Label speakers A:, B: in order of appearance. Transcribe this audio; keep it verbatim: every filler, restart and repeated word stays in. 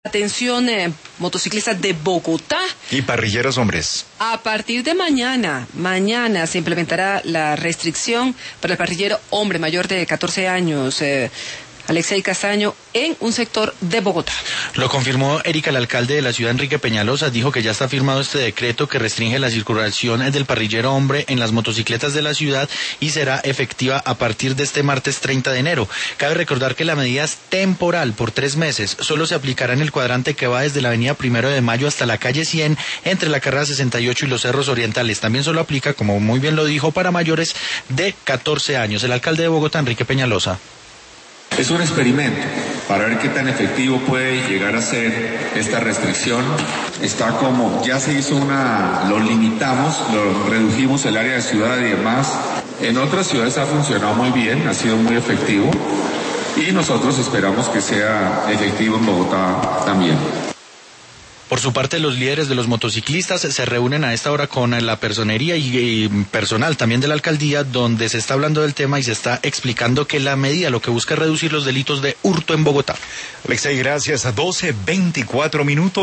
A: Atención, eh, motociclistas de Bogotá.
B: Y parrilleros hombres.
A: A partir de mañana, mañana se implementará la restricción para el parrillero hombre mayor de catorce años, eh, Alexei Castaño, en un sector de Bogotá.
C: Lo confirmó Erika, el alcalde de la ciudad, Enrique Peñalosa. Dijo que ya está firmado este decreto que restringe la circulación del parrillero hombre en las motocicletas de la ciudad y será efectiva a partir de este martes treinta de enero. Cabe recordar que la medida es temporal por tres meses. Solo se aplicará en el cuadrante que va desde la avenida Primero de Mayo hasta la calle cien, entre la carrera sesenta y ocho y los Cerros Orientales. También solo aplica, como muy bien lo dijo, para mayores de catorce años. El alcalde de Bogotá, Enrique Peñalosa.
D: Es un experimento para ver qué tan efectivo puede llegar a ser esta restricción. Está como, ya se hizo una, lo limitamos, lo redujimos el área de ciudad y demás. En otras ciudades ha funcionado muy bien, ha sido muy efectivo y nosotros esperamos que sea efectivo en Bogotá también.
C: Por su parte, los líderes de los motociclistas se reúnen a esta hora con la personería y personal también de la alcaldía, donde se está hablando del tema y se está explicando que la medida lo que busca es reducir los delitos de hurto en Bogotá.
B: Alexei, gracias. A doce veinticuatro minutos.